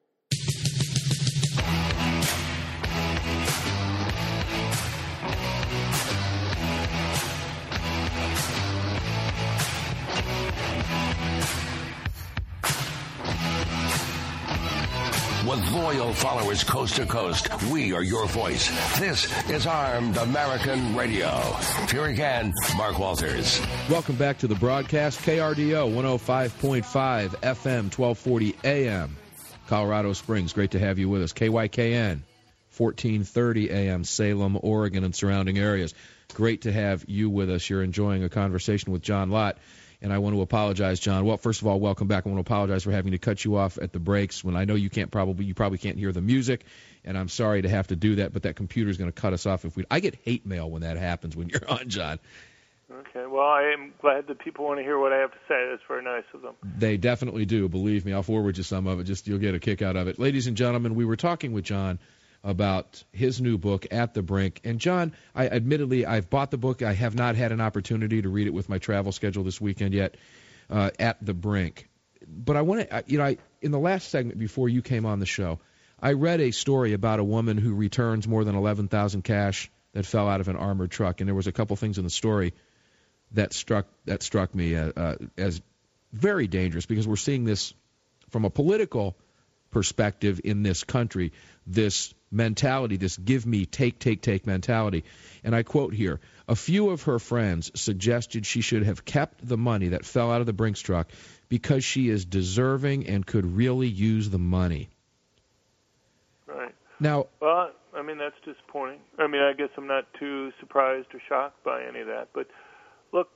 With loyal followers coast to coast, we are your voice. This is Armed American Radio. Here again, Mark Walters. Welcome back to the broadcast. KRDO 105.5 FM, 1240 AM, Colorado Springs. Great to have you with us. KYKN 1430 AM, Salem, Oregon, and surrounding areas. Great to have you with us. You're enjoying a conversation with John Lott. And I want to apologize, John. Well, first of all, welcome back. I want to apologize for having to cut you off at the breaks when I know you probably can't hear the music, and I'm sorry to have to do that. But that computer is going to cut us off if we. I get hate mail when that happens when you're on, John. Okay. Well, I am glad that people want to hear what I have to say. That's very nice of them. They definitely do. Believe me, I'll forward you some of it. Just you'll get a kick out of it, ladies and gentlemen. We were talking with John about his new book, At the Brink. And, John, I've bought the book. I have not had an opportunity to read it with my travel schedule this weekend yet, At the Brink. But I want to, in the last segment before you came on the show, I read a story about a woman who returns more than $11,000 cash that fell out of an armored truck. And there was a couple things in the story that struck me as very dangerous, because we're seeing this from a political perspective in this country, this mentality, this give me, take mentality. And I quote here, a few of her friends suggested she should have kept the money that fell out of the Brinks truck because she is deserving and could really use the money. Right. Now, well, I mean, that's disappointing. I mean, I guess I'm not too surprised or shocked by any of that. But look,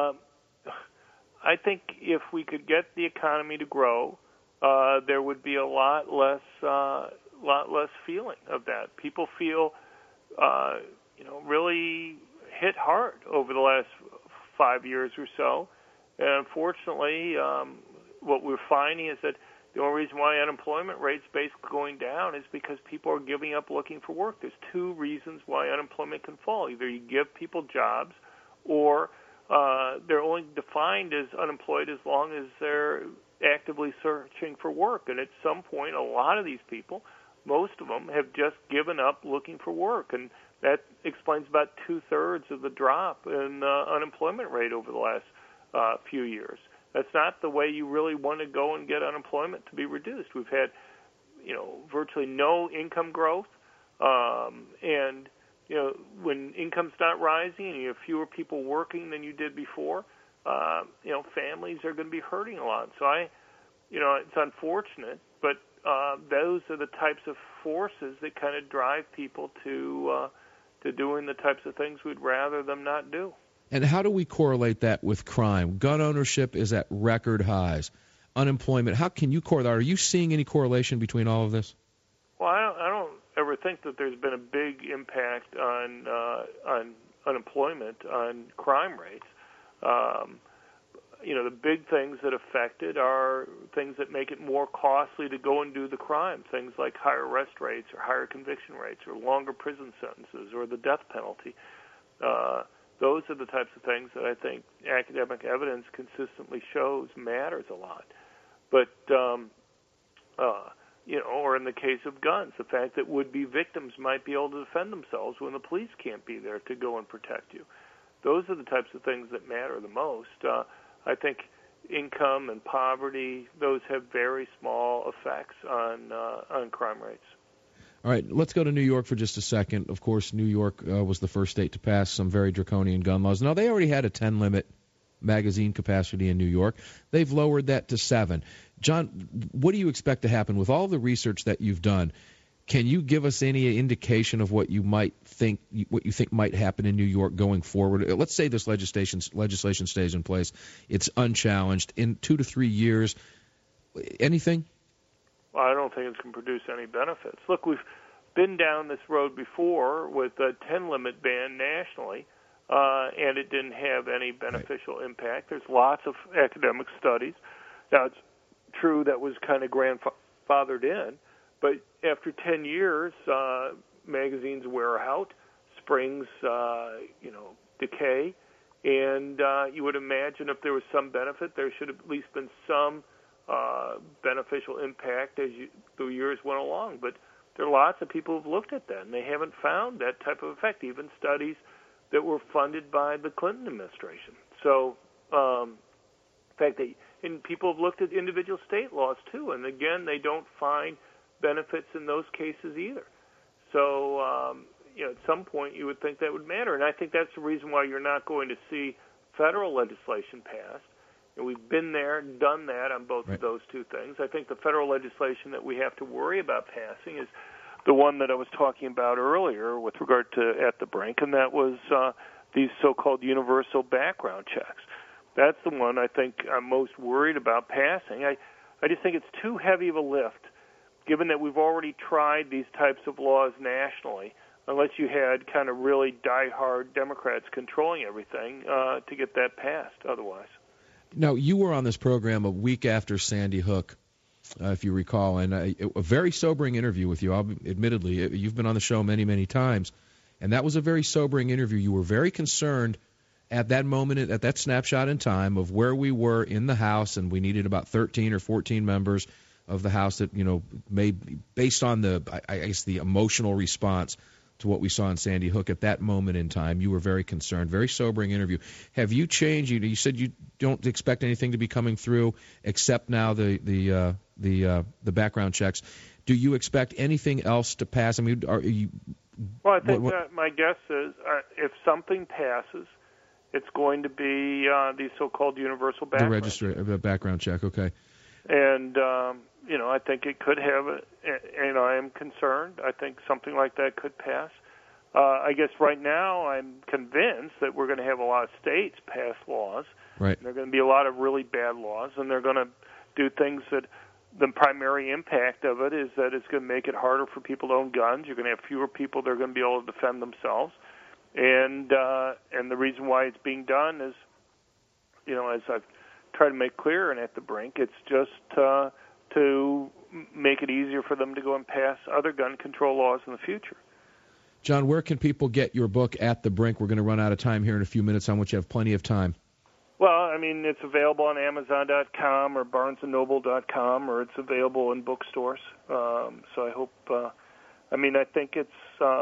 I think if we could get the economy to grow, there would be a lot less feeling of that. People feel, really hit hard over the last 5 years or so. And unfortunately, what we're finding is that the only reason why unemployment rate's basically going down is because people are giving up looking for work. There's two reasons why unemployment can fall. Either you give people jobs, or they're only defined as unemployed as long as they're actively searching for work. And at some point, a lot of these people, most of them, have just given up looking for work. And that explains about two-thirds of the drop in unemployment rate over the last few years. That's not the way you really want to go and get unemployment to be reduced. We've had, virtually no income growth, and when income's not rising and you have fewer people working than you did before, families are going to be hurting a lot. So it's unfortunate, but those are the types of forces that kind of drive people to doing the types of things we'd rather them not do. And how do we correlate that with crime? Gun ownership is at record highs. Unemployment, how can you correlate? Are you seeing any correlation between all of this? Well, I don't ever think that there's been a big impact on unemployment, on crime rates. The big things that affect it are things that make it more costly to go and do the crime, things like higher arrest rates or higher conviction rates or longer prison sentences or the death penalty. Those are the types of things that I think academic evidence consistently shows matters a lot. But, or in the case of guns, the fact that would-be victims might be able to defend themselves when the police can't be there to go and protect you. Those are the types of things that matter the most. I think income and poverty, those have very small effects on crime rates. All right, let's go to New York for just a second. Of course, New York was the first state to pass some very draconian gun laws. Now, they already had a 10-limit magazine capacity in New York. They've lowered that to 7. John, what do you expect to happen with all the research that you've done? Can you give us any indication of what you think might happen in New York going forward? Let's say this legislation stays in place. It's unchallenged. In 2 to 3 years, anything? Well, I don't think it can produce any benefits. Look, we've been down this road before with a 10-limit ban nationally, and it didn't have any beneficial impact. There's lots of academic studies. Now, it's true that was kind of grandfathered in, but after 10 years, magazines wear out, springs, decay, and you would imagine if there was some benefit, there should have at least been some beneficial impact as the years went along. But there are lots of people who've looked at that, and they haven't found that type of effect, even studies that were funded by the Clinton administration. So, in fact, people have looked at individual state laws, too, and again, they don't find benefits in those cases either. So, at some point, you would think that would matter, and I think that's the reason why you're not going to see federal legislation passed. And we've been there, done that on both of those two things. I think the federal legislation that we have to worry about passing is the one that I was talking about earlier with regard to At the Brink, and that was these so-called universal background checks. That's the one I think I'm most worried about passing. I just think it's too heavy of a lift, given that we've already tried these types of laws nationally, unless you had kind of really die-hard Democrats controlling everything to get that passed otherwise. Now, you were on this program a week after Sandy Hook, if you recall, and a very sobering interview with you. Admittedly, you've been on the show many, many times, and that was a very sobering interview. You were very concerned at that moment, at that snapshot in time of where we were in the House, and we needed about 13 or 14 members of the House that, based on the emotional response to what we saw in Sandy Hook at that moment in time. You were very concerned, very sobering interview. Have you changed? You said you don't expect anything to be coming through except now the background checks. Do you expect anything else to pass? I mean, are you? Well, I think that my guess is if something passes, it's going to be these so-called universal background. The background check, okay. And I think it could have, and I am concerned, I think something like that could pass. I guess right now I'm convinced that we're going to have a lot of states pass laws. Right. There are going to be a lot of really bad laws, and they're going to do things that the primary impact of it is that it's going to make it harder for people to own guns. You're going to have fewer people that are going to be able to defend themselves. And the reason why it's being done is, as I've tried to make clear and At the Brink, it's just to make it easier for them to go and pass other gun control laws in the future. John, where can people get your book, At the Brink? We're going to run out of time here in a few minutes, on which you have plenty of time. Well, it's available on Amazon.com or BarnesandNoble.com, or it's available in bookstores. So I hope, I think it's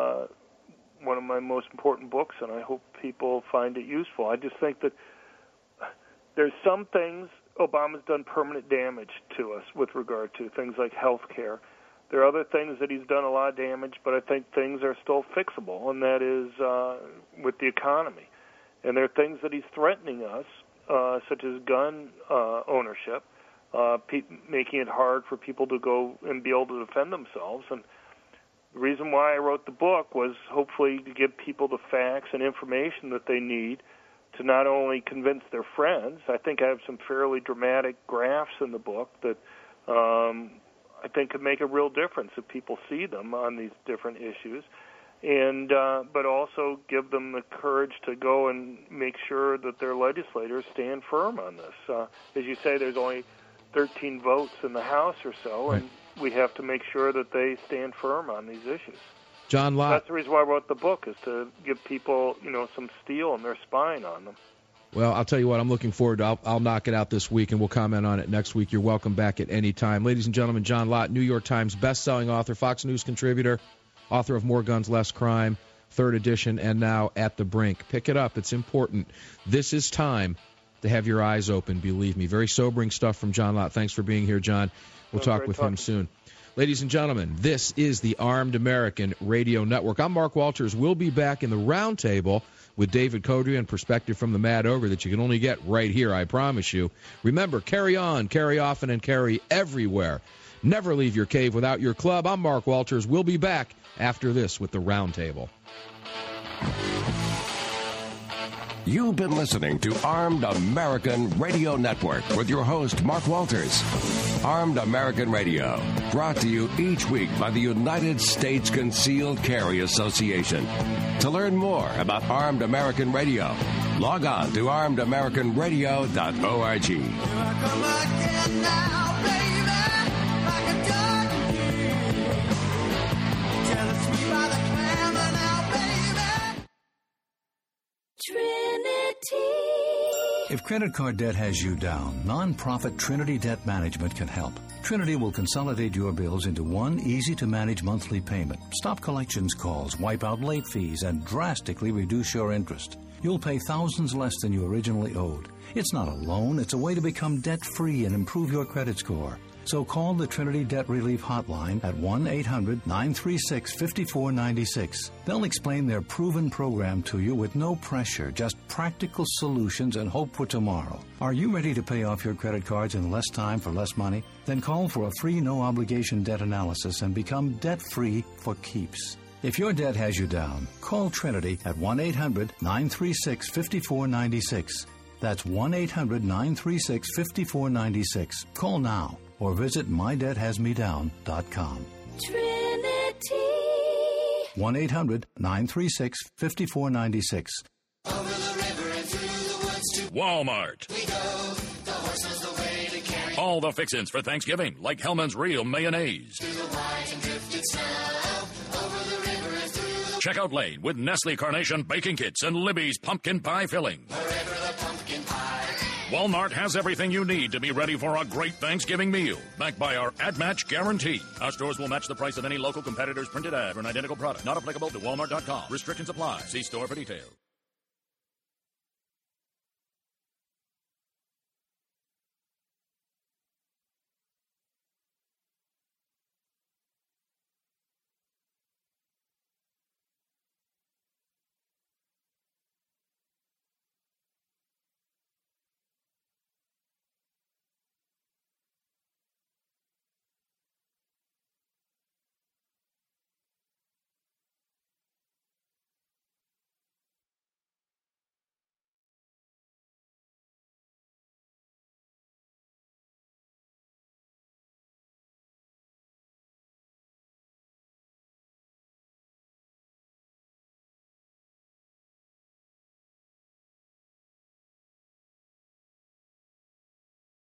one of my most important books, and I hope people find it useful. I just think that there's some things Obama's done permanent damage to us with regard to, things like health care. There are other things that he's done a lot of damage, but I think things are still fixable, and that is with the economy. And there are things that he's threatening us, such as gun ownership, making it hard for people to go and be able to defend themselves. And the reason why I wrote the book was hopefully to give people the facts and information that they need to not only convince their friends. I think I have some fairly dramatic graphs in the book that I think could make a real difference if people see them on these different issues. And but also give them the courage to go and make sure that their legislators stand firm on this. As you say, there's only 13 votes in the House or so, and we have to make sure that they stand firm on these issues. John Lott. That's the reason why I wrote the book, is to give people, some steel in their spine on them. Well, I'll tell you what, I'm looking forward to. I'll knock it out this week, and we'll comment on it next week. You're welcome back at any time. Ladies and gentlemen, John Lott, New York Times best-selling author, Fox News contributor, author of More Guns, Less Crime, third edition, and now At the Brink. Pick it up. It's important. This is time to have your eyes open, believe me. Very sobering stuff from John Lott. Thanks for being here, John. We'll talk with him soon. Ladies and gentlemen, this is the Armed American Radio Network. I'm Mark Walters. We'll be back in the roundtable with David Codria and Perspective from the Mad Ogre that you can only get right here, I promise you. Remember, carry on, carry often, and carry everywhere. Never leave your cave without your club. I'm Mark Walters. We'll be back after this with the roundtable. You've been listening to Armed American Radio Network with your host, Mark Walters. Armed American Radio, brought to you each week by the United States Concealed Carry Association. To learn more about Armed American Radio, log on to armedamericanradio.org. If credit card debt has you down, nonprofit Trinity Debt Management can help. Trinity will consolidate your bills into one easy-to-manage monthly payment, stop collections calls, wipe out late fees, and drastically reduce your interest. You'll pay thousands less than you originally owed. It's not a loan, it's a way to become debt-free and improve your credit score. So call the Trinity Debt Relief Hotline at 1-800-936-5496. They'll explain their proven program to you with no pressure, just practical solutions and hope for tomorrow. Are you ready to pay off your credit cards in less time for less money? Then call for a free no-obligation debt analysis and become debt-free for keeps. If your debt has you down, call Trinity at 1-800-936-5496. That's 1-800-936-5496. Call now or visit mydebthasmedown.com. Trinity. 1-800-936-5496. Over the river and through the woods to Walmart. we go. The horse knows the way to carry. All the fixins for Thanksgiving, like Hellman's Real Mayonnaise. Through the white and drifted snow. Over the river and through the Checkout lane with Nestle Carnation baking kits and Libby's pumpkin pie filling. wherever the pumpkin pie. Walmart has everything you need to be ready for a great Thanksgiving meal, backed by our ad match guarantee. Our stores will match the price of any local competitor's printed ad for an identical product. Not applicable to Walmart.com. Restrictions apply. See store for details.